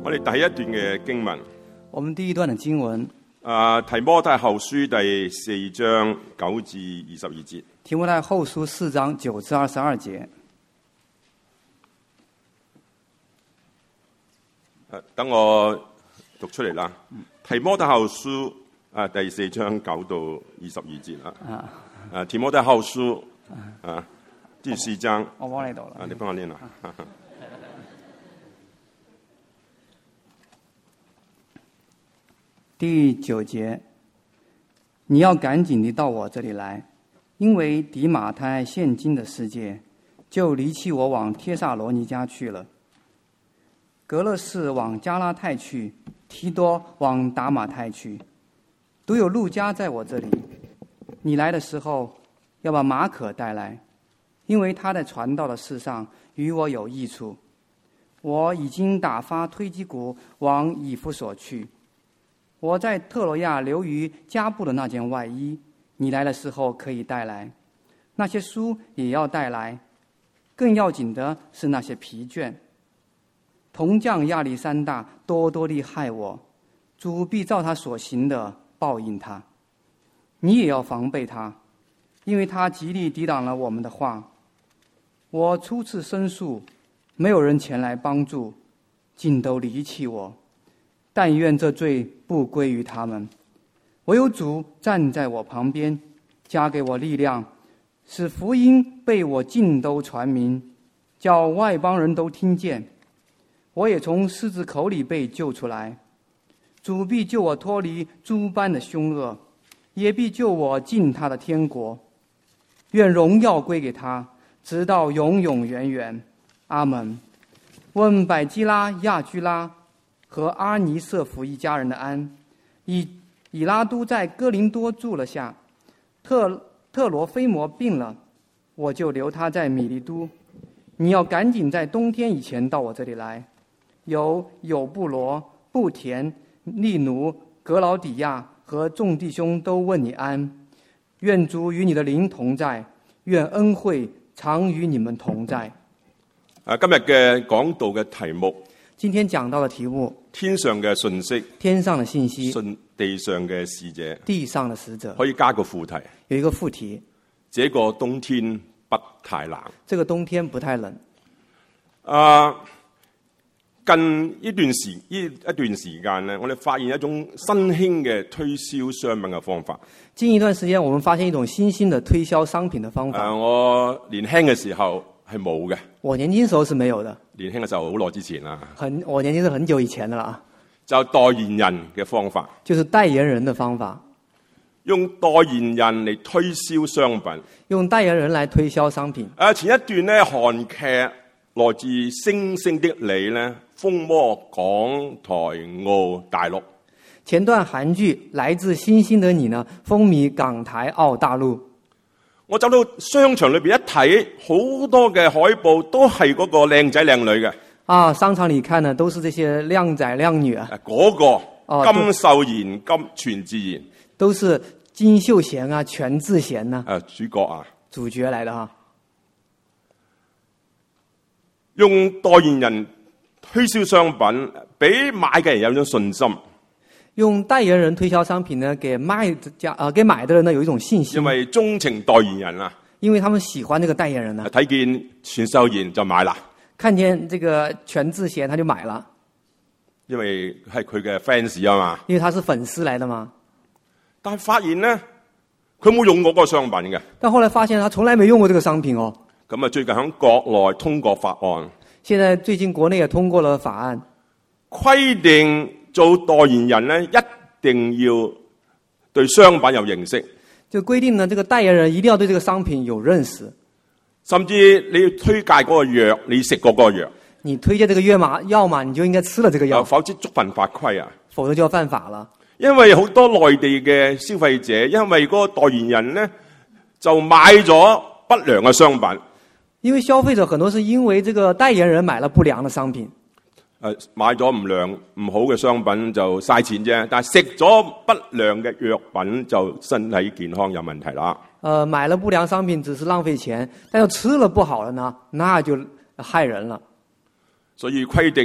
我哋第一段嘅經文， 我們第一段的經文， 提摩太後書第4章9至22節。 提摩太後書4章9至22節。 等我讀出嚟啦。提摩太後書第4章9到22節啦。提摩太後書第4章， 我幫你讀了。 你幫我念啦。 第9節，你要趕緊地到我這裡來，因為底馬太愛現今的世界，就離棄我往帖撒羅尼迦去了。格勒士往加拉太去，提多往達馬太去，獨有路加在我這裡。你來的時候，要把馬可帶來，因為他在傳道的事上與我有益處。我已經打發推基古往以弗所去。我在特羅亞留於加布的那件外衣，你來的時候可以帶來。那些書也要帶來，更要緊的是那些皮卷。銅匠亞歷山大多多地害我，主必照他所行的報應他。你也要防備他，因為他極力抵擋了我們的話。我初次申訴，沒有人前來幫助，盡都離棄我。但願這罪不歸於他們，唯有主站在我旁邊，加給我力量，使福音被我盡都傳明，叫外邦人都聽見。我也從獅子口裡被救出來，主必救我脫離諸般的兇惡，也必救我進他的天國。願榮耀歸給他，直到永永遠遠。阿門。問百基拉、亞居拉和阿尼瑟弗一家人的安。以拉都在哥林多住了下，特羅菲摩病了，我就留他在米利都。你要趕緊在冬天以前到我這裡來。有布羅、布田、利奴、格勞底亞和眾弟兄都問你安。願主與你的靈同在，願恩惠常與你們同在。 今日嘅講道嘅題目， 今天講到的題目， 天上嘅信息， 天上的信息， 地上嘅使者， 地上的使者， 可以加個副題， 有一個副題， 這個冬天不太冷。 這個冬天不太冷。 近一段時間咧，我哋發現一種新興嘅推銷商品嘅方法。 近一段時間，我們發現一種新興的推銷商品的方法。 我年輕嘅時候係冇嘅。 我年輕時候是沒有的。 年輕嘅時候好耐之前啦。 我年輕是很久以前的啦。 就代言人嘅方法。 就是代言人的方法。 用代言人嚟推銷商品。 用代言人來推銷商品。 前一段咧，韓劇來自星星的你咧，風魔港台澳大陸。 前段韓劇來自星星的你呢，風靡港台澳大陸。 我走到商場裏邊一睇，好多嘅海報都係嗰個靚仔靚女嘅。 商場裏看呢，都是這些靚仔靚女啊。 嗰個金秀賢、全智賢， 都是金秀賢啊、全智賢啊。 主角啊， 主角來的哈。 用代言人推銷商品，俾買嘅人有一種信心。 用代言人推銷商品呢，給買的人呢有一種信心。 因為鍾情代言人啊， 因為他們喜歡這個代言人啊。 睇見全秀賢就買啦。 看見這個全智賢，他就買了。 因為係佢嘅 fans 啊嘛。 因為他是粉絲來的嘛。 但係發現呢，佢冇用過嗰個商品嘅。 但後來發現他從來沒用過這個商品哦。 咁啊，最近喺國內通過法案。 現在最近國內也通過了法案， 規定做代言人呢，一定要對商品有認識。 就規定呢，這個代言人一定要對這個商品有認識。 甚至你要推介嗰個藥，你食過嗰個藥。 你推薦這個藥嘛，你就應該吃了這個藥。 否則觸犯法規啊！ 否則就要犯法了。 因為好多內地嘅消費者，因為嗰個代言人呢，就買咗不良嘅商品。 因為消費者很多是因為這個代言人買了不良的商品， 買咗唔好嘅商品就嘥錢啫，但係食咗不良嘅藥品就身體健康有問題啦。 買了不良商品只是浪費錢，但要吃了不好的呢，那就害人了。 所以規定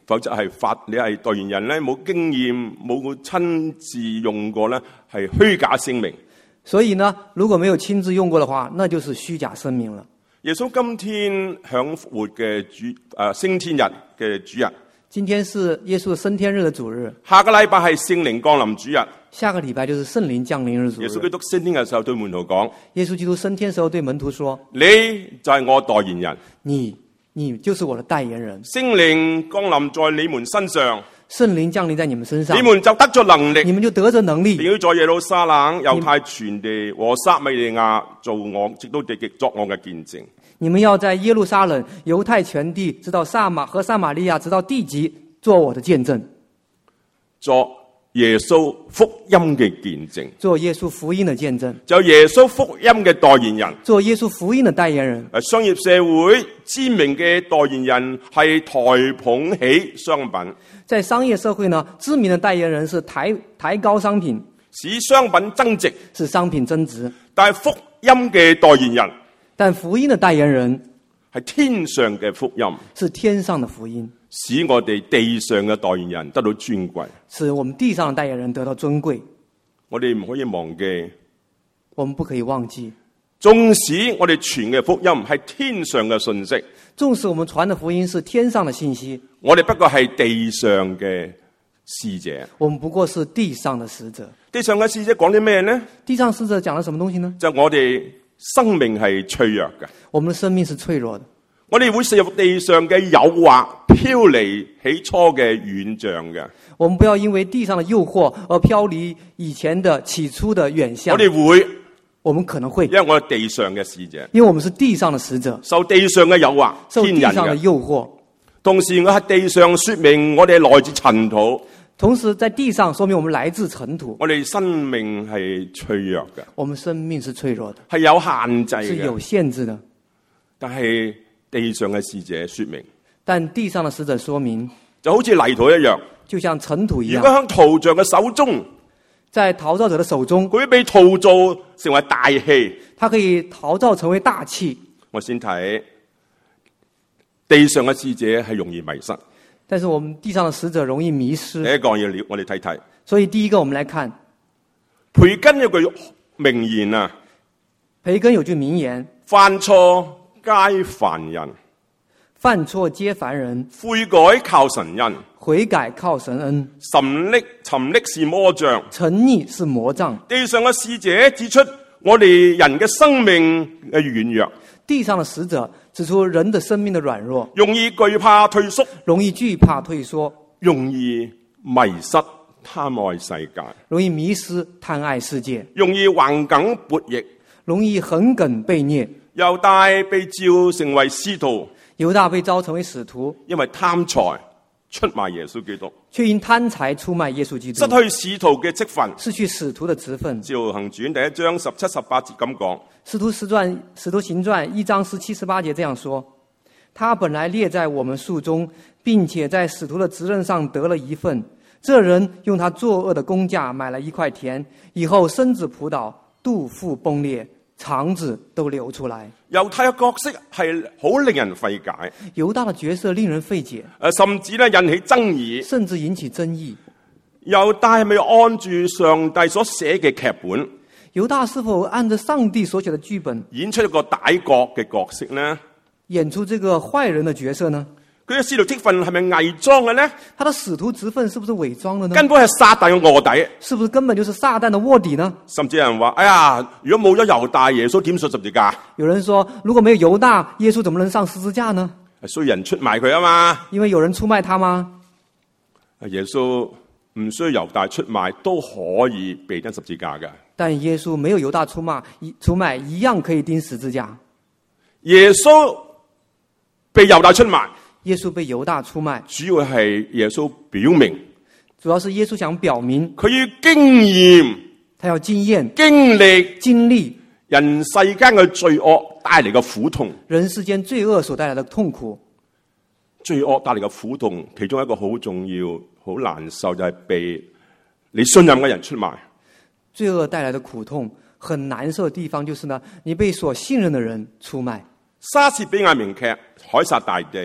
否則你係代言人咧，冇經驗，冇親自用過咧，係虛假聲明。 所以呢，如果沒有親自用過的話，那就是虛假聲明了。 耶穌今天享復活嘅升天日嘅主日， 今天是耶穌升天日的主日， 下個禮拜係聖靈降臨主日。 下個禮拜就是聖靈降臨日主日。 耶穌基督升天嘅時候對門徒講： 耶穌基督升天時候對門徒說： 你就係我代言人， 你就是我的代言人。 聖靈降臨在你們身上， 聖靈降臨在你們身上， 你們就得咗能力， 你們就得着能力， 並要在耶路撒冷、猶太全地和撒瑪利亞直到地極作我嘅見證。 你們要在耶路撒冷、猶太全地，直到撒瑪利亞，直到地極，做我的見證， 作耶穌福音嘅見證， 做耶穌福音的見證， 就耶穌福音嘅代言人， 做耶穌福音的代言人。 商業社會知名嘅代言人係抬捧起商品， 在商業社會呢，知名的代言人是抬高商品， 使商品增值， 使商品增值。 但係福音嘅代言人， 但福音的代言人係天上嘅福音， 是天上的福音， 使我哋地上嘅代言人得到尊貴， 使我們地上的代言人得到尊貴。 我哋唔可以忘記， 我們不可以忘記， 縱使我哋傳嘅福音係天上嘅信息， 縱使我們傳的福音是天上的信息， 我哋不過係地上嘅使者。 我們不過是地上的使者。 地上嘅使者講啲咩呢？ 地上使者講了什麼東西呢？ 就我哋生命係脆弱嘅， 我們的生命是脆弱的， 我哋會陷入地上嘅誘惑，飄離起初嘅遠象嘅。 我們不要因為地上的誘惑而飄離以前的起初的遠向。 我們可能會，因為我係地上嘅使者， 因為我們是地上的使者， 受地上嘅誘惑， 受地上的誘惑。 同時我喺地上說明我哋來自塵土， 同時在地上說明我們來自塵土。 我哋生命係脆弱嘅， 我們生命是脆弱的， 係有限制嘅， 是有限制的。 但係地上嘅使者說明， 但地上的使者說明， 就好似泥土一樣， 就像塵土一樣。 如果喺陶匠嘅手中， 在陶造者的手中， 佢被陶造成為大器， 它可以陶造成為大器。 我先睇地上嘅使者係容易迷失， 但是我們地上的使者容易迷失。 第一個要我哋睇睇， 所以第一個我們來看， 培根有句名言啊， 培根有句名言： 犯錯皆凡人， 犯錯皆凡人， 悔改靠神恩， 悔改靠神恩， 沉溺是魔障， 沉溺是魔障。 地上嘅使者指出我哋人嘅生命嘅軟弱， 地上的使者指出人的生命的軟弱， 容易懼怕退縮， 容易懼怕退縮， 容易迷失貪愛世界， 容易迷失貪愛世界， 容易橫梗悖逆， 容易橫梗悖逆。 猶大被召成為使徒， 猶大被召成為使徒， 因為貪財出賣耶穌基督， 卻因貪財出賣耶穌基督， 失去使徒嘅職分， 失去使徒的職分。 使徒行傳第一章17、18節咁講， 使徒行傳1章17、18節這樣說：他本來列在我們數中，並且在使徒的職任上得了一份。這人用他作惡的工價買了一塊田，以後身子仆倒，肚腹崩裂，腸子都流出來。 猶太嘅角色係好令人費解， 猶大的角色令人費解， 甚至咧引起爭議， 甚至引起爭議。 猶大係咪按住上帝所寫嘅劇本？ 猶大是否按照上帝所寫的劇本演出一個歹角嘅角色呢？ 演出這個壞人的角色呢？ 佢嘅使徒職分係咪偽裝嘅呢？ 他的使徒職分是不是偽裝的呢？ 根本係撒旦嘅臥底， 是不是根本就是撒旦的臥底呢？ 甚至有人話：哎呀，如果冇咗猶大，耶穌點上十字架？ 有人說，如果沒有猶大，耶穌怎麼能上十字架呢？ 係需要人出賣佢啊嘛？ 因為有人出賣他嗎？ 耶穌唔需要猶大出賣都可以被釘十字架嘅。 但耶穌沒有猶大出賣一樣可以釘十字架。 耶穌被猶大出賣， 耶穌被猶大出賣， 主要係耶穌表明， 主要是耶穌想表明， 佢要經驗， 他要經驗、 經歷人世間嘅罪惡帶嚟嘅苦痛， 人世間罪惡所帶來的痛苦， 罪惡帶嚟嘅苦痛，其中一個好重要、好難受就係被你信任嘅人出賣。 罪惡帶來的苦痛很難受的地方就是呢，你被所信任的人出賣。 莎士比亞名劇《凱撒大帝》，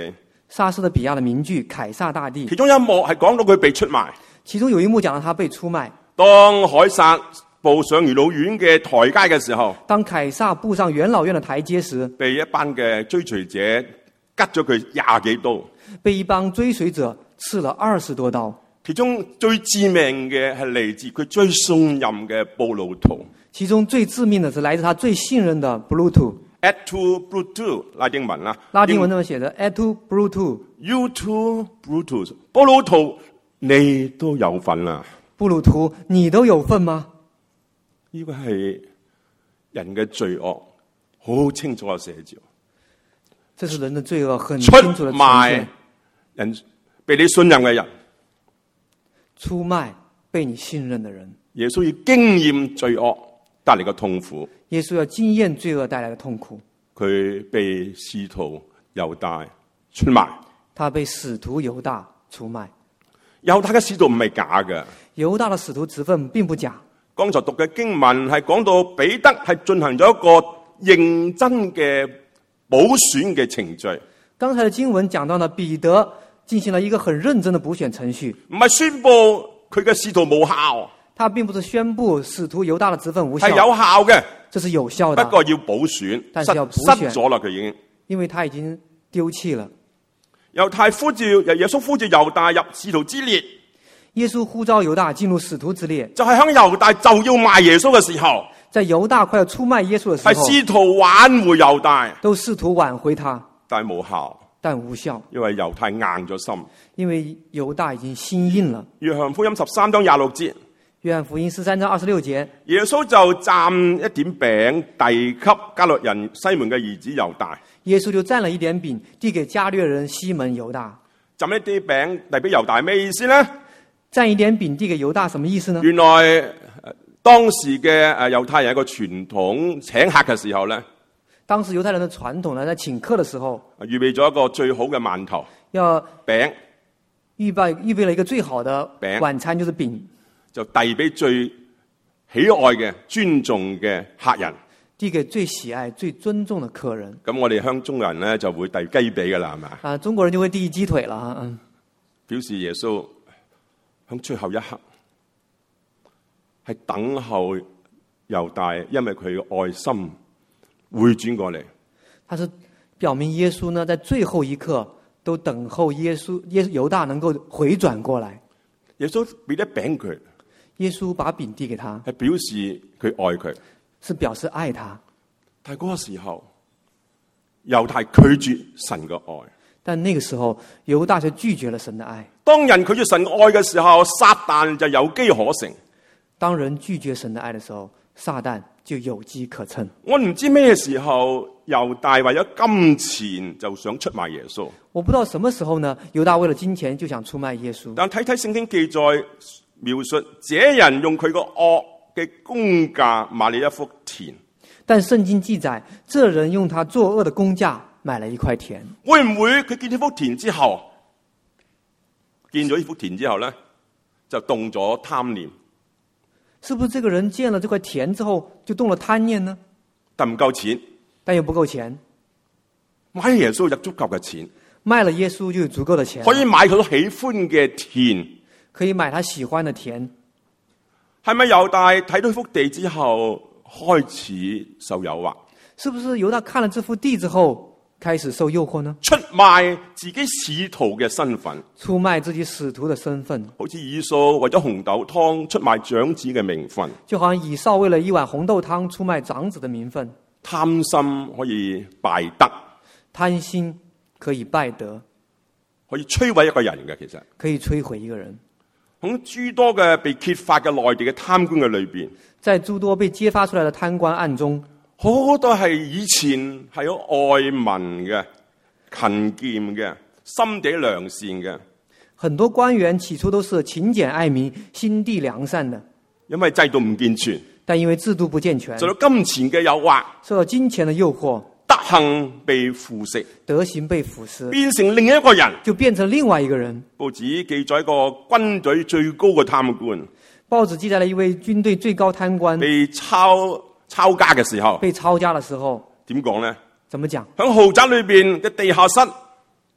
莎士比亞的名句《凱撒大帝》， 其中一幕係講到佢被出賣。 其中有一幕講到他被出賣。 當凱撒步上元老院嘅台階嘅時候， 當凱撒步上元老院的台階時， 被一班嘅追隨者拮咗佢20幾刀， 被一幫追隨者刺了20多刀。 其中最致命嘅係嚟自佢最信任嘅布魯圖。 其中最致命的是來自他最信任的 Brutus。Et to Brutus 拉丁文啦， 拉丁文這麼寫的 Et to Brutus。You to Brutus， 布魯圖你都有份啦。 布魯圖你都有份嗎？ 呢個係人嘅罪惡，好清楚嘅寫照。 這是人的罪惡，很清楚的呈現。 出賣人被你信任嘅人， 出賣被你信任的人。 耶穌要經驗罪惡帶嚟嘅痛苦。 耶穌要經驗罪惡帶來的痛苦。 佢被使徒猶大出賣。 他被使徒猶大出賣。 猶大嘅使徒唔係假嘅。 猶大的使徒職分並不假。 剛才讀嘅經文係講到彼得係進行咗一個認真嘅補選嘅程序。 剛才的經文講到呢，彼得進行了一個很認真的補選程序。 唔係宣布佢嘅使徒無效。 他並不是宣布使徒猶大的職分無效。 係有效嘅。 這是有效的。 不過要補選。 但是要補選。 失咗啦，佢已經。 因為他已經丟棄了。 耶穌呼召猶大入使徒之列。 耶穌呼召猶大進入使徒之列， 就係響猶大就要賣耶穌嘅時候， 在猶大快要出賣耶穌嘅時候， 係試圖挽回猶大， 都試圖挽回他， 但無效，因為猶太硬咗心， 因為猶大已經心硬了。 約翰福音13章26節， 約翰福音13章26節， 耶穌就蘸一點餅遞給加略人西門嘅兒子猶大， 耶穌就蘸了一點餅遞給加略人西門猶大。 蘸一啲餅遞俾猶大咩意思呢？ 蘸一點餅遞給猶大什麼意思呢？ 原來當時嘅猶太人有一個傳統，請客嘅時候咧， 當時猶太人的傳統呢，在請客的時候， 預備咗一個最好嘅饅頭， 要餅， 預備了一個最好的晚餐，就是餅， 就遞俾最喜愛嘅、尊重嘅客人， 遞給最喜愛、最尊重的客人。 咁我哋鄉中人咧就會遞雞髀噶啦，係咪啊？ 中國人就會遞雞腿啦， 表示耶穌響最後一刻係等候猶大，因為佢嘅愛心回轉過嚟。 他是表明耶穌呢，在最後一刻都等候猶大能夠回轉過來。 耶穌俾啲餅佢， 耶穌把餅遞給他， 係表示佢愛佢， 是表示愛他。 但係嗰個時候，猶大拒絕神嘅愛。 但那個時候，猶大卻拒絕了神的愛。 當人拒絕神愛嘅時候，撒旦就有機可乘。 當人拒絕神的愛的時候，撒旦就有機可乘。 我唔知咩時候猶大為咗金錢就想出賣耶穌。 我不知道什麼時候呢，猶大為了金錢就想出賣耶穌。 但睇睇聖經記載描述，這人用佢個惡嘅工價買了一幅田。 但聖經記載，這人用他作惡的工價買了一塊田。 會唔會佢見呢幅田之後，見咗呢幅田之後咧，就動咗貪念？ 是不是這個人見了這塊田之後就動了貪念呢？ 但唔夠錢， 但又不夠錢， 買耶穌有足夠嘅錢， 賣了耶穌就有足夠的錢， 可以買佢喜歡嘅田， 可以買他喜歡的田。 係咪猶大睇到幅地之後開始受誘惑？ 是不是猶大看了這幅地之後開始受誘惑呢？ 出賣自己使徒嘅身份， 出賣自己使徒的身份， 好似以掃為咗紅豆湯出賣長子嘅名分， 就好像以掃為了一碗紅豆湯出賣長子的名分。 貪心可以敗德， 貪心可以敗德， 可以摧毀一個人嘅，其實可以摧毀一個人。 喺諸多嘅被揭發嘅內地嘅貪官嘅裏邊， 在諸多被揭發出來的貪官案中， 好多係以前係有愛民嘅、勤儉嘅、心地良善嘅。 很多官員起初都是勤儉愛民、心地良善的， 因為制度唔健全， 但因為制度不健全， 受到金錢嘅誘惑， 受到金錢的誘惑， 德行被腐蝕， 德行被腐蝕， 變成另一個人， 就變成另外一個人。 報紙記載一個軍隊最高嘅貪官， 報紙記載了一位軍隊最高貪官被抄家嘅時候， 被抄家的時候， 點講呢？ 怎麼講？ 喺豪宅裏邊嘅地下室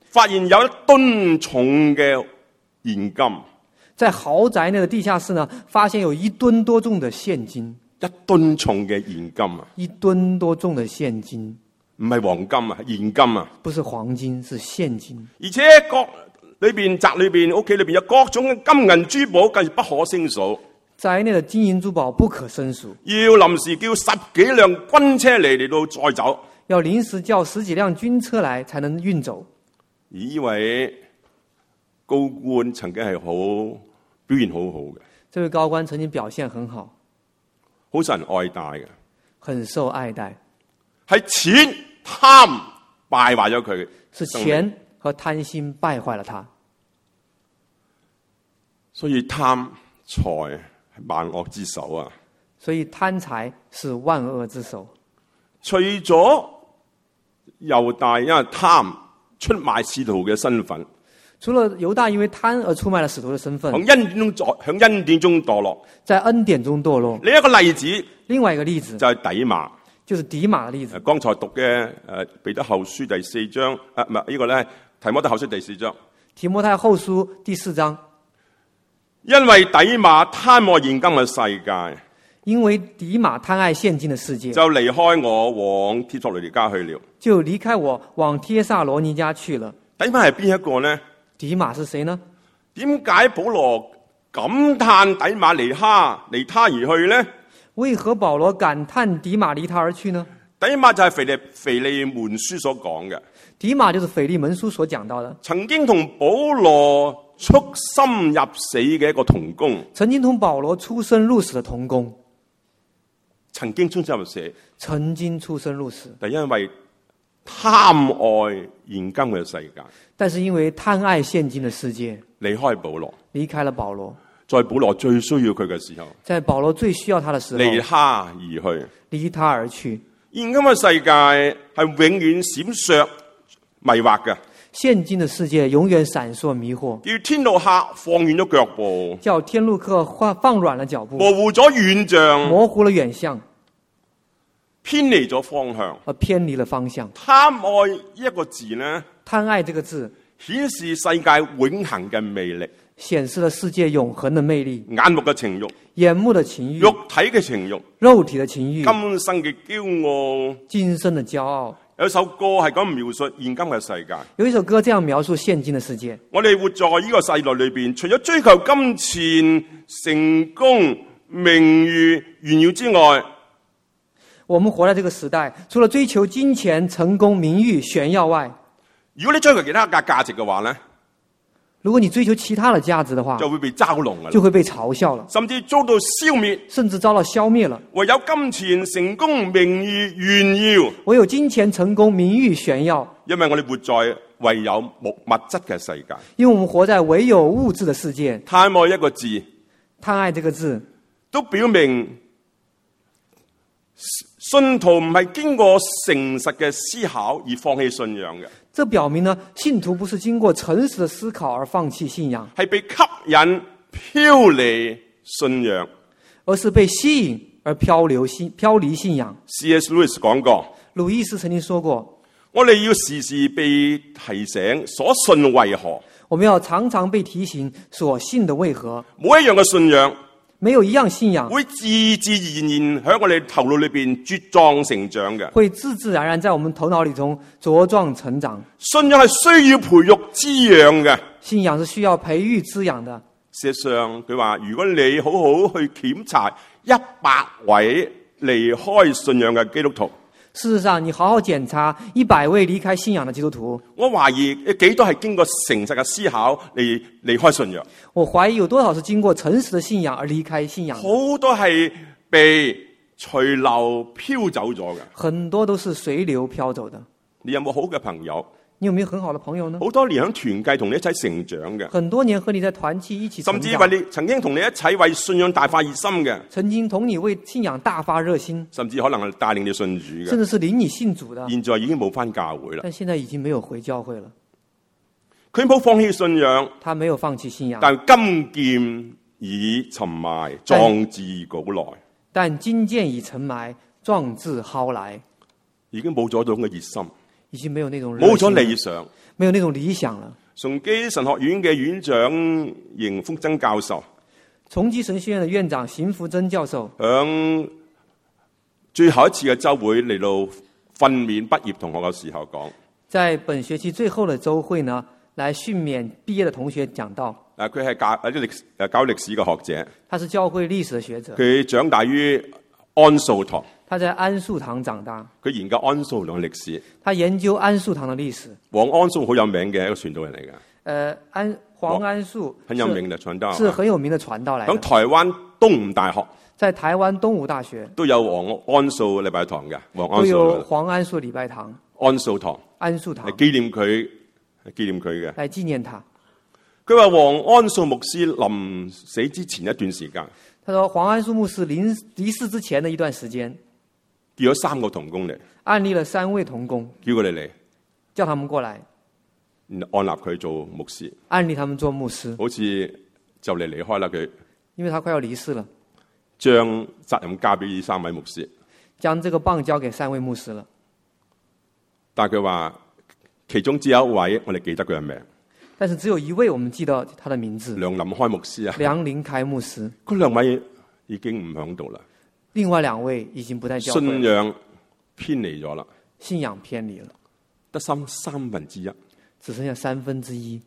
發現有1噸重嘅現金， 在豪宅內的地下室呢，發現有1噸多重的現金 ，1噸重嘅現金啊 ，1噸多重的現金， 唔係黃金啊，現金啊， 不是黃金，是現金。 而且宅裏邊屋企裏邊有各種嘅金銀珠寶，更是不可勝數。 宅內的金銀珠寶不可勝數， 要臨時叫10幾輛軍車嚟到載走， 要臨時叫10幾輛軍車來才能運走。 而呢位高官曾經係表現好好嘅， 這位高官曾經表現很好， 好受人愛戴嘅， 很受愛戴。 係錢貪敗壞咗佢， 是錢和貪心敗壞了他。 所以貪財係萬惡之首啊！ 所以貪財是萬惡之首。 除咗猶大因為貪出賣使徒嘅身份， 除了猶大因為貪而出賣了使徒的身份， 響恩典中墮落， 在恩典中墮落。 另一個例子， 另外一個例子就係底馬， 就是底馬的例子。 剛才讀嘅彼得後書第4章，唔係呢個咧提摩太後書第4章。 提摩太後書第4章， 因為底馬貪愛現今嘅世界， 因為底馬貪愛現今的世界， 就離開我往帖撒羅尼迦去了。 就離開我往帖撒羅尼迦去了。 底馬係邊一個呢？ 底馬是誰呢？ 點解保羅感嘆底馬離他而去呢？ 為何保羅感嘆底馬離他而去呢？ 底馬就係腓利門書所講嘅。 底馬就是腓利門書所講到的， 曾經同保羅出生入死嘅一個同工， 曾經同保羅出生入死的同工， 曾經出生入死， 曾經出生入死， 但因為貪愛現今嘅世界， 但是因為貪愛現今的世界， 離開保羅， 離開了保羅。 在保羅最需要佢嘅時候， 在保羅最需要他的時候， 離他而去。 離他而去。 現今嘅世界係永遠閃爍迷惑嘅， 現今的世界永遠閃爍迷惑， 叫天路客放遠咗腳步， 叫天路客放軟了腳步， 模糊咗遠象， 模糊了遠向， 偏離咗方向， 而偏離了方向。 貪愛一個字呢， 貪愛這個字顯示世界永恆嘅魅力， 顯示了世界永恆的魅力， 眼目嘅情慾， 眼目的情欲， 肉體嘅情慾， 肉體的情欲， 今生嘅驕傲。 今生的驕傲。 有首歌係咁描述現今嘅世界。 有一首歌這樣描述現今的世界。 我哋活在呢個世代裏邊，除咗追求金錢、成功、名譽、炫耀之外， 我們活在這個時代，除了追求金錢、成功、名譽、炫耀外， 如果你追求其他價值嘅話呢， 如果你追求其他的價值的話， 就會被嘲弄嘅， 就會被嘲笑了， 甚至遭到消滅， 甚至遭到消滅了。 唯有金錢、成功、名譽、炫耀， 唯有金錢、成功、名譽、炫耀， 因為我哋活在唯有物質嘅世界。 因為我們活在唯有物質的世界。 貪愛一個字， 貪愛這個字， 都表明信徒唔係經過誠實嘅思考而放棄信仰嘅。 這表明呢，信徒不是經過誠實的思考而放棄信仰， 係被吸引飄離信仰， 而是被吸引而飄離信仰。 C.S. Lewis 講過， 魯伊斯曾經說過， 我哋要時時被提醒所信為何， 我們要常常被提醒所信的為何。 冇一樣嘅信仰沒有一樣信仰會自自然然喺我哋頭腦裏邊茁壯成長嘅， 會自自然然在我們頭腦裏中茁壯成長。 信仰係需要培育滋養嘅， 信仰是需要培育滋養的。 事實上，佢話如果你好好去檢查100位離開信仰嘅基督徒， 事實上，你好好檢查100位離開信仰的基督徒， 我懷疑幾多係經過誠實嘅思考嚟離開信仰。 我懷疑有多少是經過誠實的信仰而離開信仰。 好多係被隨流飄走咗嘅。 很多都是隨流飄走的。 你有冇好嘅朋友？ 你有沒有很好的朋友呢？ 好多年喺團契同你一齊成長嘅， 很多年和你在團契一起成長， 甚至為你曾經同你一齊為信仰大發熱心嘅， 曾經同你為信仰大發熱心， 甚至可能係帶領你信主嘅， 甚至是領你信主的。 現在已經冇返教會啦。 但現在已經沒有回教會了。 佢冇放棄信仰， 他沒有放棄信仰， 但金劍已沉埋，壯志稿來。 但金劍已沉埋，壯志蒿來， 已經冇咗嗰種嘅熱心， 已經沒有那種熱冇咗情了理想。 沒有那種理想了。 崇基神學院嘅院長邢福增教授崇基神學院的院長邢福增教授響最後一次嘅週會嚟到訓勉畢業同學嘅時候講， 在本學期最後的週會呢，來訓勉畢業的同學講到。 佢係教歷史嘅學者， 他是教會歷史的學者， 佢長大於安素堂， 他在安素堂長大， 佢研究安素堂嘅歷史。 他研究安素堂的歷史。 黃安素好有名嘅一個傳道人嚟嘅， 黃安素很有名嘅傳道， 是很有名的傳道嚟嘅。 響台灣東吳大學， 在台灣東吳大學都有黃安素禮拜堂嘅， 都有黃安素禮拜堂、 安素堂、 安素堂， 係紀念佢嘅， 來紀念他。 佢話黃安素牧師臨死之前一段時間， 他說黃安素牧師離世之前的一段時間， 叫咗3個同工嚟， 安立了3位同工， 叫佢哋嚟， 叫他們過來， 按立佢做牧師， 安立他們做牧師， 好似就嚟離開啦佢， 因為他快要離世了， 將責任交俾呢3位牧師， 將這個棒交給3位牧師了。 但係佢話其中只有一位我哋記得佢嘅名， 但是只有一位我們記得他的名字， 梁林開牧師啊， 梁林開牧師。 嗰2位已經唔響度啦， 另外2位已經不在教會了， 信仰偏離咗啦， 信仰偏離了， 得三分之一， 只剩下1/3。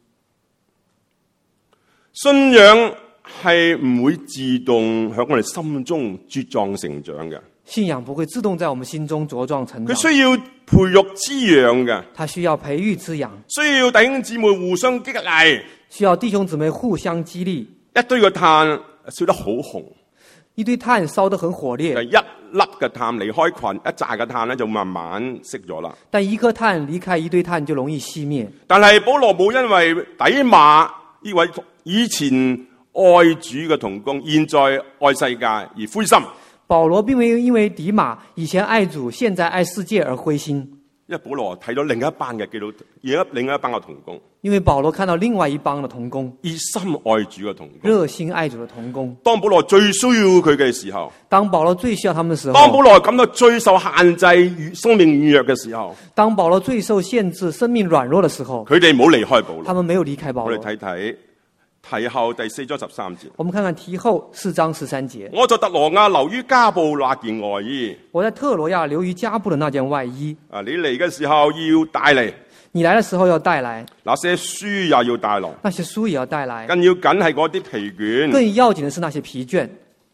信仰係唔會自動響我哋心中茁壯成長嘅， 信仰不會自動在我們心中茁壯成長， 佢需要培育滋養嘅， 它需要培育滋養， 需要弟兄姊妹互相激勵， 需要弟兄姊妹互相激勵。 一堆嘅炭燒得好紅， 一堆炭燒得很火烈， 一粒嘅炭離開群，一紮嘅炭咧就慢慢熄咗啦。 但一顆炭離開一堆炭就容易熄滅。 但係保羅冇因為底馬呢位以前愛主嘅同工，現在愛世界而灰心。 保羅並沒有因為底馬以前愛主，現在愛世界而灰心。 因為保羅睇到另一班嘅基督徒，另一班嘅同工。 因為保羅看到另外一幫的同工， 熱心愛主嘅同工， 熱心愛主的同工。 當保羅最需要佢嘅時候， 當保羅最需要他們的時候， 當保羅感到最受限制、生命軟弱嘅時候， 當保羅最受限制、生命軟弱的時候， 佢哋冇離開保羅。 他們沒有離開保羅。 我哋睇睇提後第4章13節。 我們看看提後4章13節。 我在特羅亞留於加布那件外衣。 我在特羅亞留於加布的那件外衣。 啊，你嚟嘅時候要帶嚟。 你來的時候要帶來。 那些書也要帶來。 那些書也要帶來。 更要緊係嗰啲疲倦。 更要緊的是那些疲倦。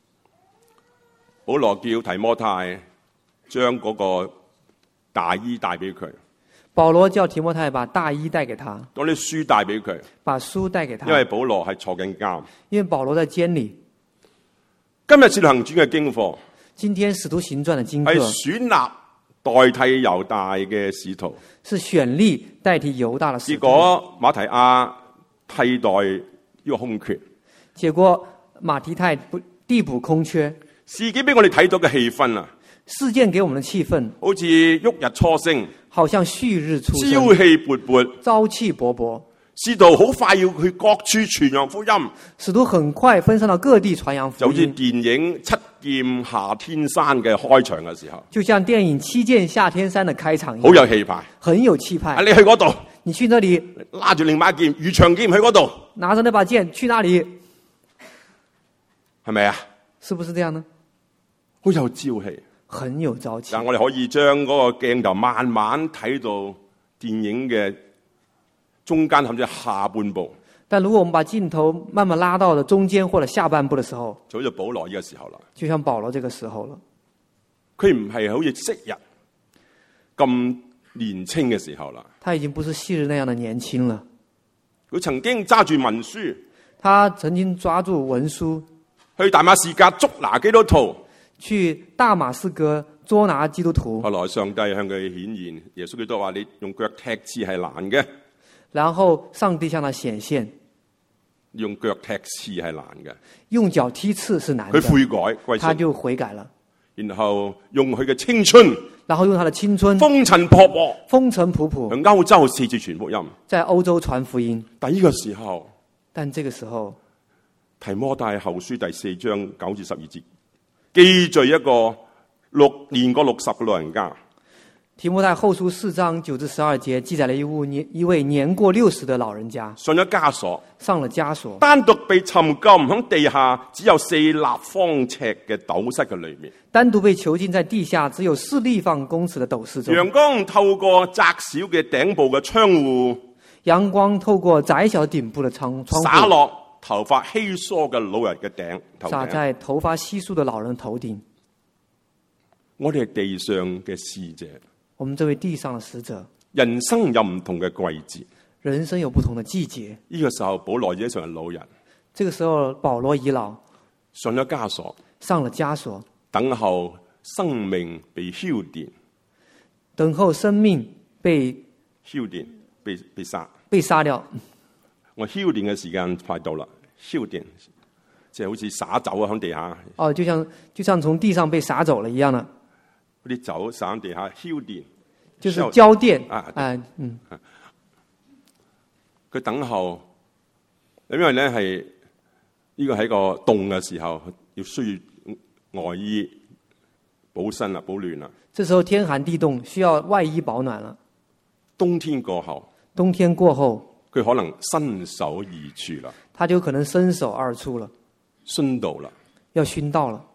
保羅叫提摩太將嗰個大衣帶俾佢。 保羅叫提摩太把大衣帶給他， 將啲書帶俾佢， 把書帶給他。 因為保羅係坐緊監， 因為保羅在監裏。 今日《使徒行傳》嘅經課， 今天《使徒行傳》的經課係選立代替猶大嘅使徒， 是選立代替猶大的使徒。 結果馬提亞替代呢個空缺， 結果馬提太遞補空缺。 事件俾我哋睇到嘅氣氛啊， 事件給我們的氣氛， 好似旭日初升， 好像旭日初升， 朝氣勃勃， 朝氣勃勃。 使徒好快要去各處傳揚福音， 使徒很快分散到各地傳揚福音， 就好似電影《七劍下天山》嘅開場嘅時候， 就像電影《七劍下天山》的開場一樣， 好有氣派， 很有氣派。 你去嗰度， 你去那裡， 拉住另外一件魚腸劍去嗰度， 拿着那把劍去那裡， 係咪啊？ 是不是這樣呢？ 好有朝氣， 很有朝氣。 但我哋可以將嗰個鏡頭慢慢睇到電影嘅中間甚至下半部。 但如果我們把鏡頭慢慢拉到了中間或者下半部的時候， 就好似保羅呢個時候啦。 就像保羅這個時候了。 佢唔係好似昔日咁年輕嘅時候啦。 他已經不是昔日那樣的年輕了。 佢曾經揸住文書， 他曾經抓住文書， 去大馬士革捉拿基督徒。 去大馬士革捉拿基督徒。 後來上帝向佢顯現，耶穌基督話：你用腳踢刺係難嘅。 然後上帝向他顯現， 用腳踢刺係難嘅， 用腳踢刺是難的。 佢悔改歸信， 他就悔改了。 然後用佢嘅青春， 然後用他的青春， 風塵僕僕， 風塵僕僕， 向歐洲四處傳福音， 在歐洲傳福音。 但呢個時候， 但這個時候， 提摩太後書第4章9至12節，記敘一個年過60嘅老人家。 提摩太後書4章9至12節記載了一位年過60的老人家， 上咗枷鎖， 上了枷鎖， 單獨被囚禁喺地下只有4立方尺嘅斗室嘅裏面， 單獨被囚禁在地下只有4立方公尺的斗室中。 陽光透過窄小嘅頂部嘅窗戶， 陽光透過窄小頂部的窗戶灑落頭髮稀疏嘅老人嘅頭灑頂。 在頭髮稀疏的老人頭頂。 我哋係地上嘅使者， 我們這位地上的使者， 人生有唔同嘅季節。 人生有不同的季節。 呢個時候，保羅已經成為老人， 這個時候保羅已老， 上咗枷鎖， 上了枷鎖， 等候生命被澆電， 等候生命被澆電被殺。 被殺掉。 我澆電嘅時間快到啦，澆電即係好似灑酒啊，喺地下哦，就像從地上被撒走了一樣的， 嗰啲酒灑喺地下澆電， 就是澆電佢等候，因為咧係呢個係個凍嘅時候，要需要外衣保身啦、保暖啦。 這時候天寒地凍，需要外衣保暖了。 冬天過後， 佢可能伸手而處啦， 他就可能伸手而出了， 殉道啦， 要殉道了。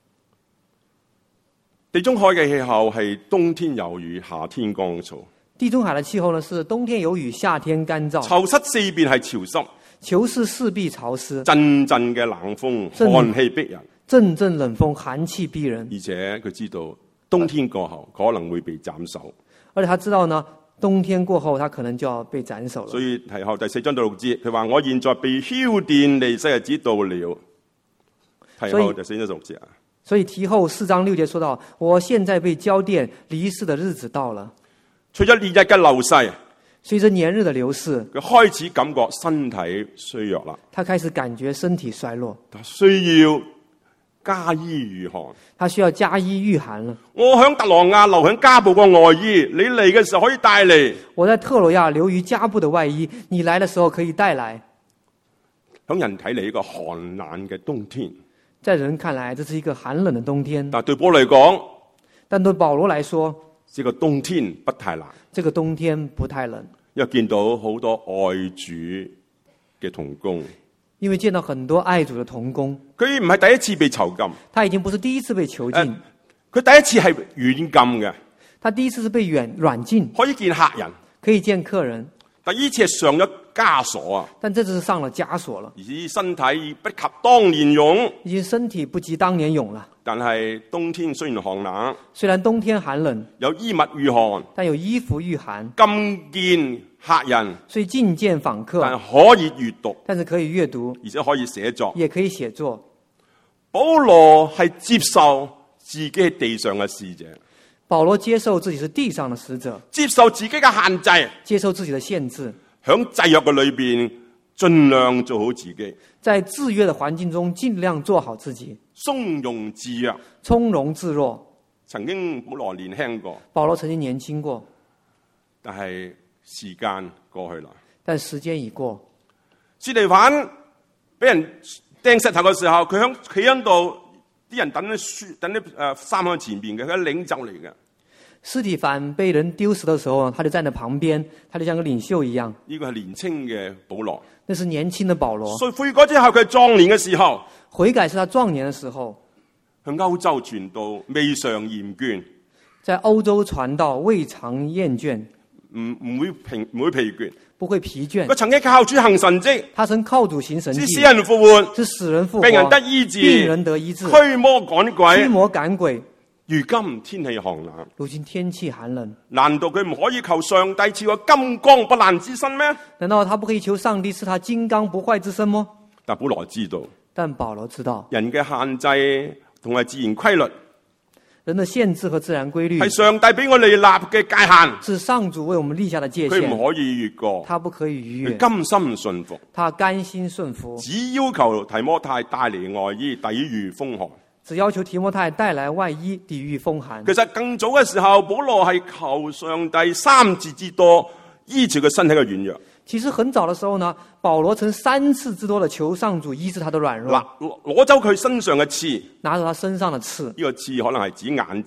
地中海嘅氣候係冬天有雨，夏天乾燥。 地中海的氣候呢，是冬天有雨，夏天乾燥。 囚室四邊係潮濕， 囚室四壁潮濕， 陣陣嘅冷風，寒氣逼人。 陣陣冷風，寒氣逼人。 而且佢知道冬天過後可能會被斬首。 而且他知道呢，冬天過後他可能就要被斬首了。 所以提後第4章第6節，佢話我現在被澆電，離世日子到了。提後第4章6節啊。 所以提後4章6節說到，我現在被澆電，離世的日子到了。 隨着年日嘅流逝， 隨着年日的流逝， 佢開始感覺身體衰弱啦。 他開始感覺身體衰弱， 他需要加衣御寒。 他需要加衣御寒了。 我響特羅亞留響加布個外衣，你嚟嘅時候可以帶嚟。 我在特羅亞留於加布的外衣，你來的時候可以帶來。 響人睇嚟，一個寒冷嘅冬天。 在人看來，這是一個寒冷的冬天。 但對保羅嚟講， 但對保羅來說， 這個冬天不太冷。 這個冬天不太冷， 因為見到好多愛主嘅同工。 因為見到很多愛主的同工， 佢唔係第一次被囚禁， 他已經不是第一次被囚禁， 佢第一次係軟禁嘅， 他第一次是被軟禁， 可以見客人， 可以見客人， 但呢次係上咗枷鎖啊！ 但這次是上了枷鎖了， 而身體已不及當年勇， 已經身體不及當年勇了。 但係冬天雖然寒冷， 雖然冬天寒冷， 有衣物御寒， 但有衣服御寒， 禁見客人， 所以禁見訪客， 但可以閱讀， 但是可以閱讀， 而且可以寫作， 也可以寫作。 保羅係接受自己係地上嘅使者， 保羅接受自己是地上的使者， 接受自己嘅限制， 接受自己的限制， 響制約嘅裏邊盡量做好自己， 在制約的環境中盡量做好自己， 從容自若， 從容自若。 曾經保羅年輕過， 保羅曾經年輕過， 但係時間過去啦。 但時間已過。 司提反俾人掟石頭嘅時候，佢企喺度，啲人等啲衫喺前邊嘅，佢係領袖嚟嘅。 司提反被人丟石的時候，他就站在旁邊，他就像個領袖一樣。 呢個係年輕嘅保羅， 那是年輕的保羅。 所以悔改之後，佢係壯年嘅時候， 悔改是他壯年的時候。 向歐洲傳道未嘗厭倦， 在歐洲傳道未嘗厭倦， 唔會疲倦， 不會疲倦。 佢曾經靠主行神蹟， 他曾靠主行神蹟， 使死人復活， 使死人復活， 病人得醫治， 病人得醫治， 驅魔趕鬼， 驅魔趕鬼。 如今天氣寒冷， 如今天氣寒冷， 難道佢唔可以求上帝賜個金剛不爛之身咩？ 難道他不可以求上帝賜他金剛不壞之身嗎？ 但保羅知道， 但保羅知道人嘅限制同埋自然規律， 人的限制和自然規律係上帝俾我哋立嘅界限， 是上主為我們立下的界限， 佢唔可以越過， 他不可以逾越， 佢甘心順服， 他甘心順服， 只要求提摩太帶嚟外衣抵禦風寒， 只要求提摩太帶來外衣抵禦風寒。 其實更早嘅時候，保羅係求上帝3次之多醫治佢身體嘅軟弱。 其實很早的時候呢，保羅曾3次之多的求上主醫治他的軟弱。 攞走佢身上嘅刺， 拿走他身上的刺， 呢個刺可能係指眼疾，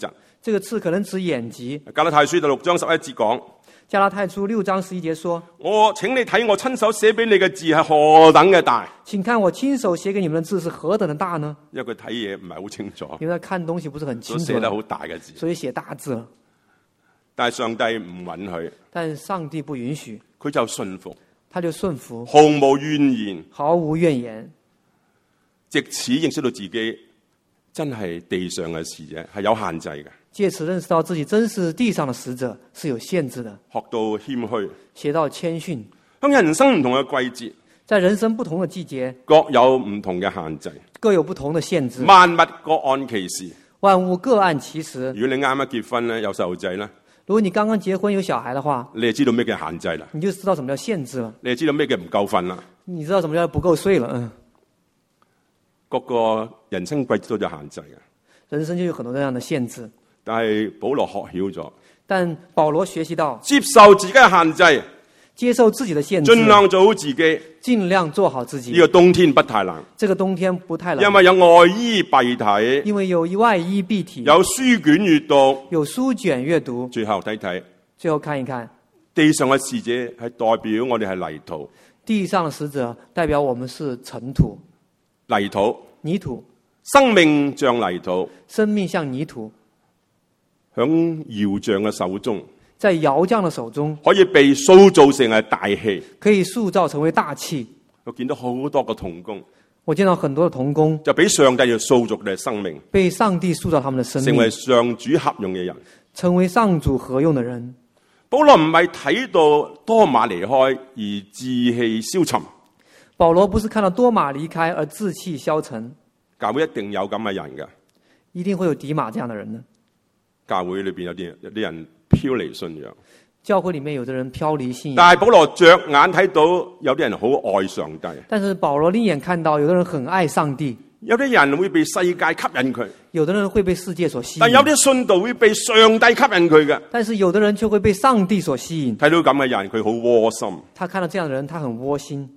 這個刺可能指眼疾。 加拉太書第6章11節講： 加拉太書6章11節說： 我請你睇我親手寫俾你嘅字係何等嘅大。 請看我親手寫給你們的字是何等的大呢？ 因為佢睇嘢唔係好清楚， 因為他看東西不是很清楚， 都寫得好大嘅字， 所以寫大字了。 但係上帝唔允許， 但上帝不允許， 佢就順服， 他就順服， 毫無怨言， 毫無怨言， 藉此認識到自己真係地上嘅使者係有限制嘅， 借此認識到自己真是地上的使者是有限制的， 學到謙虛， 學到謙遜， 喺人生唔同嘅季節， 在人生不同的季節， 各有唔同嘅限制， 各有不同的限制， 萬物各按其時， 萬物各按其時。 如果你啱啱結婚咧，有細路仔咧， 如果你剛剛結婚有小孩的話， 你就知道咩叫限制啦， 你就知道什麼叫限制了， 你就知道咩叫唔夠瞓啦， 你知道什麼叫不夠睡了。 各個人生季節都有限制嘅， 人生就有很多這樣的限制。 但係保羅學曉咗， 但保羅學習到接受自己嘅限制， 接受自己的限制， 盡量做好自己。 盡量做好自己。 呢個冬天不太冷， 這個冬天不太冷， 因為有外衣蔽體， 因為有外衣蔽體， 有書卷閱讀， 有書卷閱讀。 最後睇睇， 最後看一看， 地上嘅使者係代表我哋係泥土， 地上的使者代表我們是塵土， 泥土， 泥土， 生命像泥土， 生命像泥土， 響窯匠嘅手中， 在窯匠的手中可以被塑造成係大器。 可以塑造成為大器。 我見到好多個童工， 我見到很多的童工就俾上帝要塑造佢哋嘅生命， 被上帝塑造他們的生命， 成為上主合用嘅人。 成為上主合用的人。 保羅唔係睇到多馬離開而志氣消沉， 保羅不是看到多馬離開而志氣消沉。 教會一定有咁嘅人㗎， 一定會有迪馬這樣的人呢。 教會裏邊有啲人飄離信仰， 教會裏面有的人飄離信仰， 但係保羅着眼睇到有啲人好愛上帝， 但是保羅另眼看到有的人很愛上帝， 有啲人會被世界吸引佢， 有的人會被世界所吸引， 但有啲信徒會被上帝吸引佢嘅。 但是有的人卻會被上帝所吸引。 睇到咁嘅人，佢好窩心。 他看到這樣的人，他很窩心。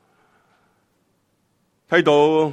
睇到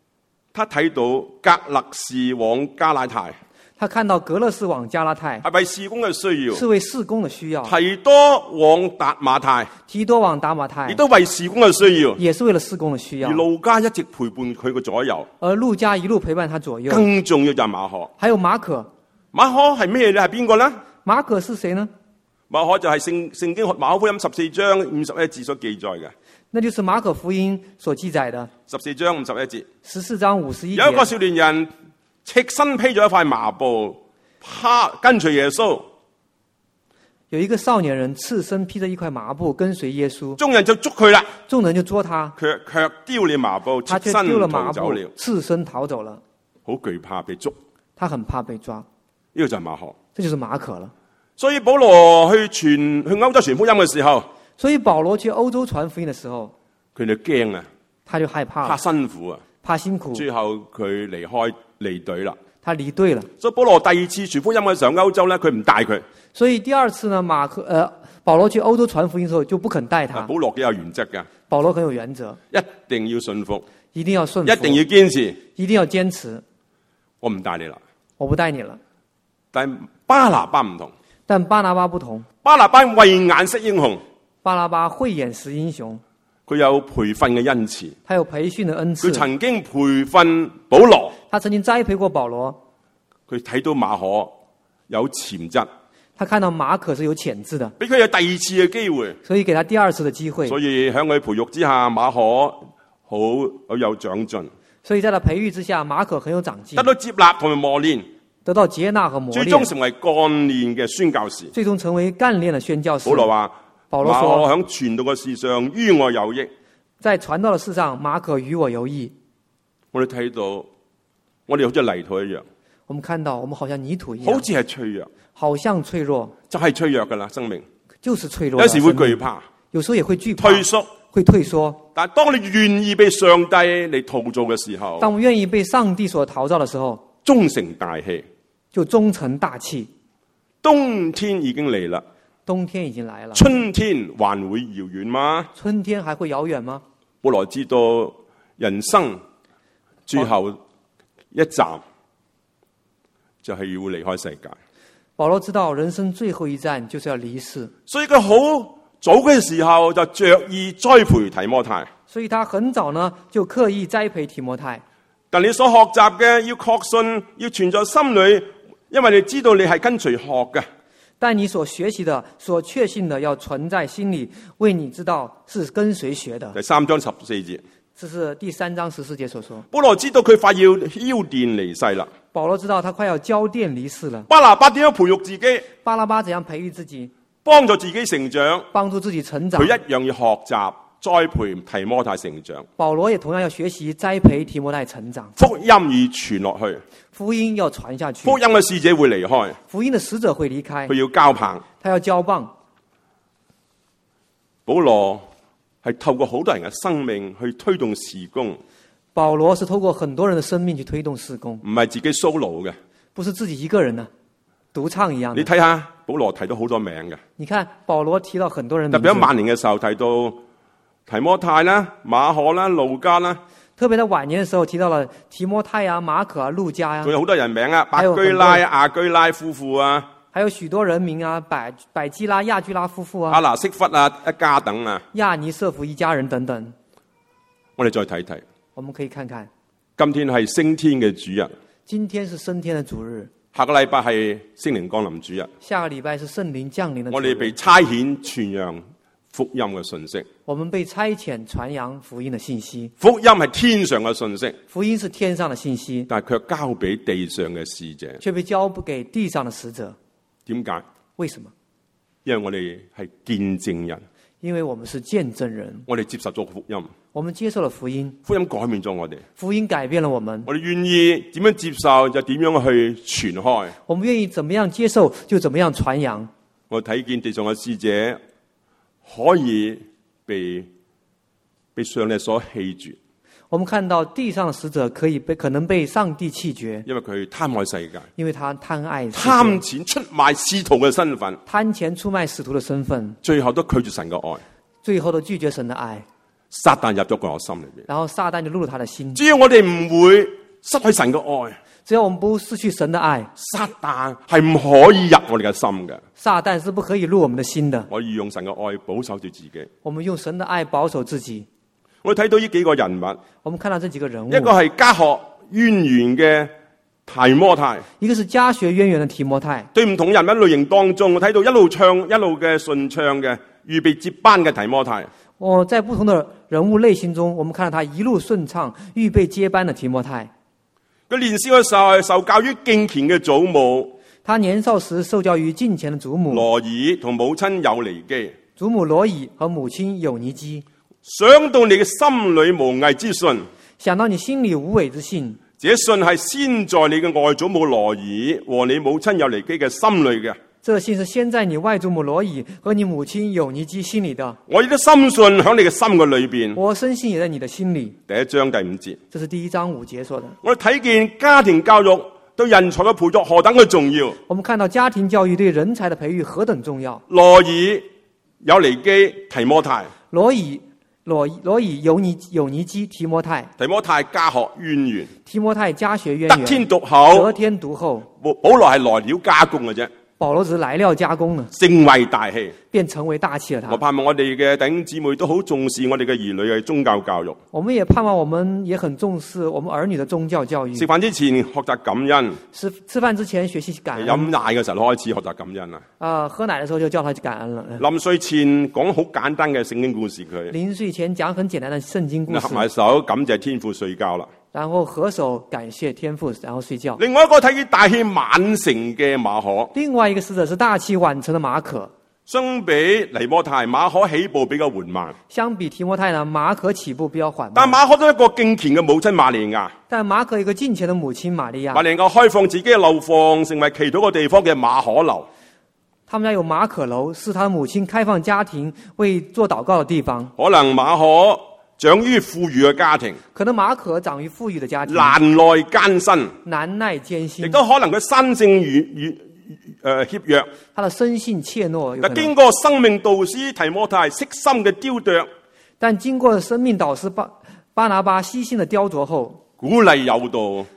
革勒士往加拉太， 他看到革勒士往加拉太係為事工嘅需要， 是為事工的需要。 提多往達馬太， 提多往達馬太亦都為事工嘅需要， 也是為了事工的需要。 而路加一直陪伴佢嘅左右， 而路加一路陪伴他左右。 更重要就係馬可。 還有馬可， 馬可係咩咧？係邊個咧？ 馬可是誰呢？ 馬可就係聖經馬可福音14章51節所記載嘅。 那就是馬可福音所記載的 14章51節。 14章51節。 有一個少年人赤身披咗一塊麻布，跟隨耶穌。 有一個少年人赤身披着一塊麻布跟隨耶穌， 眾人就捉佢啦， 眾人就捉他， 卻丟了麻布，赤身逃走了， 赤身逃走了， 好懼怕被捉。 他很怕被抓。 呢個就係馬可， 這就是馬可了。 所以保羅去歐洲傳福音嘅時候， 所以保羅去歐洲傳福音嘅時候， 佢哋驚啊， 他就害怕， 怕辛苦啊， 怕辛苦。 最後佢離隊啦。 他離隊了。 所以保羅第二次傳福音嘅時候，歐洲咧佢唔帶佢。 所以第二次呢，保羅去歐洲傳福音嘅時候就不肯帶他。 保羅幾有原則㗎， 保羅很有原則， 一定要順服， 一定要順服， 一定要堅持， 一定要堅持。 我唔帶你啦， 我不帶你了。 但巴拿巴唔同， 但巴拿巴不同。 巴拿巴慧眼識英雄， 巴拿巴慧眼識英雄， 佢有培訓嘅恩賜， 他有培訓的恩賜。 佢曾經培訓保羅， 他曾經栽培過保羅。 佢睇到馬可有潛質， 他看到馬可是有潛質的， 俾佢有第二次嘅機會， 所以給他第二次的機會。 所以喺佢培育之下，馬可好有長進。 所以在他培育之下，馬可很有長進， 得到接納同埋磨練， 得到接納和磨練， 最終成為幹練嘅宣教士。 最終成為幹練的宣教士。 保羅話： 保羅說， 馬可喺傳道嘅事上於我有益。 在傳道的事上，馬可與我有益。 我哋睇到，我哋好似泥土一樣。 我們看到，我們好像泥土一樣， 好似係脆弱， 好像脆弱， 就係脆弱噶啦，生命就是脆弱。 有時會懼怕， 有時候也會懼怕， 退縮， 會退縮。 但係當你願意被上帝嚟陶造嘅時候， 當我們願意被上帝所陶造的時候， 終成大器， 就終成大器。 冬天已經嚟啦， 冬天已經來了， 春天還會遙遠嗎？ 春天還會遙遠嗎？ 保羅知道人生最後一站就係要離開世界。 保羅知道人生最後一站就是要離世， 所以佢好早嘅時候就着意栽培提摩太。 所以他很早呢就刻意栽培提摩太。 但你所學習嘅要確信，要存在心裏，因為你知道你係跟隨學嘅。 但你所學習的、所確信的，要存在心裏，為你知道是跟誰學的。 第3章14節， 這是第3章14節所說。 保羅知道佢快要澆奠離世啦。 保羅知道他快要澆奠離世了。 巴拿巴點樣培育自己？ 巴拿巴怎樣培育自己？ 幫助自己成長， 幫助自己成長。 佢一樣要學習栽培提摩太成長。 保羅也同樣要學習栽培提摩太成長。 福音要傳落去， 福音要傳下去。 福音嘅使者會離開， 福音的使者會離開。 佢要交棒， 他要交棒。 保羅係透過好多人嘅生命去推動事工。 保羅是透過很多人的生命去推動事工， 唔係自己 solo 嘅， 不是自己一個人呢，獨唱一樣。 你睇下保羅提到好多名嘅， 你看保羅提到很多人名字， 特別喺晚年嘅時候提到提摩太啦、馬可啦、路加啦， 特別在晚年嘅時候提到了提摩太啊、馬可啊、路加啊， 仲有好多人名啊，百居拉、亞居拉夫婦啊， 還有許多人名啊，百基拉、亞居拉夫婦啊， 阿拿色弗啊一家等啊， 亞尼瑟夫一家人等等。 我哋再睇睇， 我們可以看看， 今天係升天嘅主日， 今天是升天的主日， 下個禮拜係聖靈降臨主日， 下個禮拜是聖靈降臨的主日。 我哋被差遣傳揚福音嘅信息， 我們被差遣傳揚福音的信息。 福音係天上嘅信息， 福音是天上的信息， 但係卻交俾地上嘅使者， 卻被交給地上的使者。 點解？ 為什麼？ 因為我哋係見證人， 因為我們是見證人， 我哋接受咗福音， 我們接受了福音， 福音改變咗我哋， 福音改變了我們， 我哋願意點樣接受就點樣去傳開。 我們願意怎麼樣接受就怎麼樣傳揚。 我睇見地上嘅使者可以被上帝所棄絕， 我們看到地上的使者可能被上帝棄絕， 因為佢貪愛世界， 因為他貪愛世界， 貪錢出賣使徒嘅身份， 貪錢出賣使徒的身份， 最後都拒絕神嘅愛， 最後都拒絕神的愛， 撒旦入咗個心裏邊。 然後撒旦就入了他的心。 只要我哋唔會失去神嘅愛， 只要我們不失去神的愛， 撒旦係唔可以入我哋嘅心嘅。 撒旦是不可以入我們的心的。 我要用神嘅愛保守住自己。 我們用神的愛保守自己。 我睇到呢幾個人物， 我們看到這幾個人物， 一個係家學淵源嘅提摩太， 一個是家學淵源的提摩太。 對唔同人物類型當中，我睇到一路唱一路嘅順暢嘅預備接班嘅提摩太。 我在不同的人物類型中，我們看到他一路順暢預備接班的提摩太。 佢年少嘅時候係受教於敬虔嘅祖母， 他年少時受教於敬虔的祖母羅爾同母親友尼基。 祖母羅爾和母親友尼基。 想到你嘅心裏無偽之信， 想到你心裏無偽之信， 這信係先在你嘅外祖母羅爾和你母親友尼基嘅心裏嘅。 這信是先在你外祖母羅爾和你母親友尼基心裏的。 我亦都深信喺你嘅心嘅裏邊。 我深信也在你的心裏。 第1章第5節， 這是第1章5節說的。 我哋睇見家庭教育對人才嘅培育何等嘅重要。 我們看到家庭教育對人才的培育何等重要。 羅爾、友尼基、提摩太。 羅爾、友尼基、提摩太。 提摩太家學淵源。 提摩太家學淵源。 得天獨厚。 得天獨厚。 保羅係來料加工嘅啫。 保羅只是來料加工呢， 成為大器， 便成為大器了他。 我盼望我哋嘅弟兄姊妹都好重視我哋嘅兒女嘅宗教教育。 我們也盼望我們也很重視我們兒女的宗教教育。 食飯之前學習感恩， 吃飯之前學習感恩。 飲奶嘅時候開始學習感恩啦。 喝奶的時候就教他感恩了。 臨睡前講好簡單嘅聖經故事佢。 臨睡前講很簡單的聖經故事。 合埋手感謝天父睡覺啦。 然後合手感謝天父，然後睡覺。 另外一個睇見大器晚成嘅馬可。 另外一個使者是大器晚成的馬可。 相比提摩太，馬可起步比較緩慢。 相比提摩太呢，馬可起步比較緩慢。 但馬可都一個敬虔嘅母親瑪利亞。 但馬可一個敬虔的母親瑪利亞。 瑪利亞開放自己嘅樓房，成為祈禱嘅地方嘅馬可樓。 他們家有馬可樓，是他母親開放家庭為做禱告的地方。 可能馬可長於富裕嘅家庭， 可能馬可長於富裕的家庭， 難耐艱辛， 難耐艱辛， 亦都可能佢生性怯弱， 他的生性怯懦。 但經過生命導師提摩太悉心嘅雕琢， 但經過生命導師巴拿巴悉心的雕琢後， 鼓勵誘導，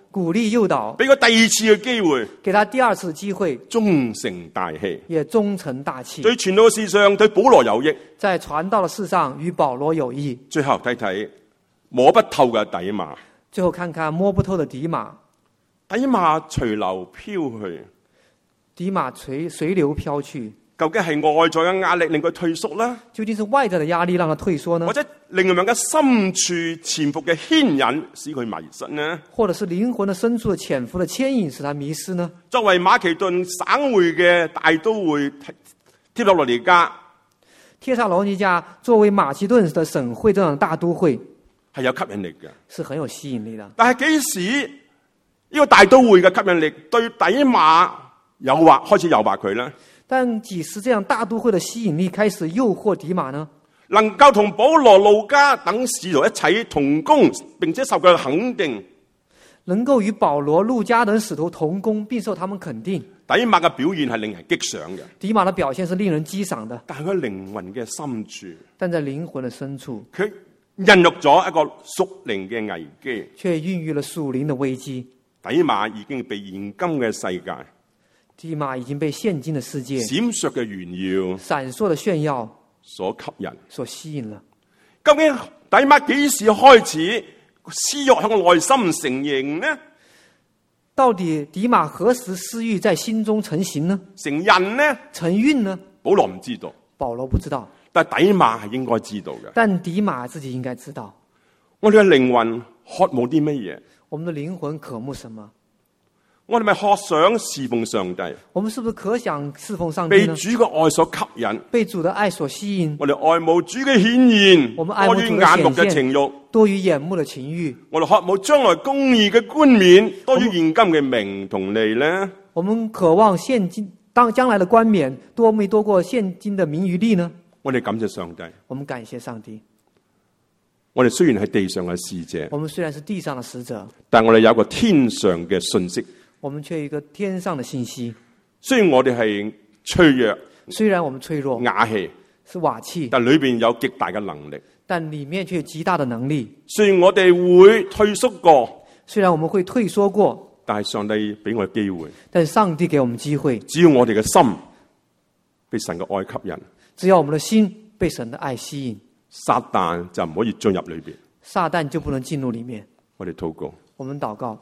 鼓勵誘導， 俾佢第二次嘅機會， 給他第二次機會， 忠誠大氣， 也忠誠大氣， 對傳道嘅事上對保羅有益， 在傳道的事上與保羅有益。 最後睇睇摸不透嘅底馬， 最後看看摸不透的底馬， 底馬隨流飄去， 底馬隨流飄去。 究竟係外在嘅壓力令佢退縮啦， 究竟是外在的壓力讓他退縮呢？ 或者靈魂嘅深處潛伏嘅牽引使佢迷失呢？ 或者是靈魂的深處的潛伏的牽引使他迷失呢？ 作為馬其頓省會嘅大都會，帖撒羅尼迦， 帖撒羅尼迦作為馬其頓的省會這樣的大都會， 係有吸引力嘅， 是很有吸引力的。 但係幾時呢個大都會嘅吸引力對底馬開始誘惑佢呢？ 但幾時這樣大都會的吸引力開始誘惑底馬呢？ 能夠同保羅、路加等使徒一齊同工，並且受佢肯定， 能夠與保羅、路加等使徒同工，並受他們肯定， 底馬嘅表現係令人激賞嘅。 底馬的表現是令人激賞的， 但係佢靈魂嘅深處， 但在靈魂的深處， 佢孕育咗一個屬靈嘅危機， 卻孕育了屬靈的危機。 底馬已經被現今嘅世界， 底馬已經被現今的世界閃爍嘅炫耀、 閃爍的炫耀所吸引， 所吸引了。 究竟底馬幾時開始私欲喺我內心成形呢？ 到底底馬何時私欲在心中成型呢？ 成孕呢？ 成孕呢？ 保羅唔知道， 保羅不知道， 但係底馬係應該知道嘅。 但底馬自己應該知道。 我哋嘅靈魂渴慕啲乜嘢？ 我們的靈魂渴慕什麼？ 我哋咪渴想侍奉上帝？ 我們是不是可想侍奉上帝呢？ 被主嘅愛所吸引， 被主的愛所吸引。 我哋愛慕主嘅顯現， 我們愛慕主的顯現， 多於眼目嘅情欲， 多於眼目的情欲。 我哋渴慕將來公義嘅冠冕，多於現今嘅名同利呢？ 我們渴望現今將來的冠冕多沒多過現今的名與利呢？ 我哋感謝上帝。 我們感謝上帝。 我哋雖然係地上嘅使者， 我們雖然是地上的使者， 但我哋有一個天上嘅信息。 我們卻有一個天上的信息。 雖然我哋係脆弱， 雖然我們脆弱， 瓦器是瓦器， 但裏邊有極大嘅能力。 但裏面卻有極大的能力。 雖然我哋會退縮過， 雖然我們會退縮過， 但係上帝俾我哋機會。 但是上帝給我們機會， 只要我哋嘅心被神嘅愛吸引， 只要我們的心被神的愛吸引， 撒旦就唔可以進入裏邊。 撒旦就不能進入裏面。 我哋禱告， 我們禱告。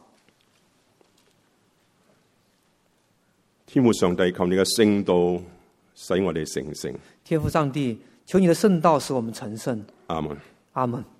天父上帝，求你嘅聖道使我哋成聖。 天父上帝，求你的聖道使我們成聖。 阿門。 阿門。